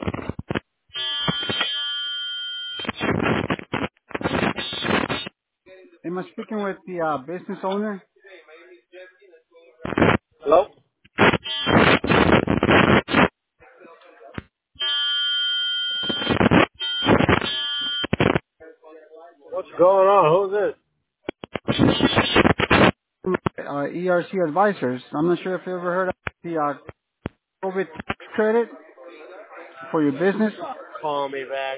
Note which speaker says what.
Speaker 1: Am I speaking with the business owner?
Speaker 2: Hello? What's going on? Who's this?
Speaker 1: ERC Advisors. I'm not sure if you ever heard of the COVID credit for your business.
Speaker 2: Call me back.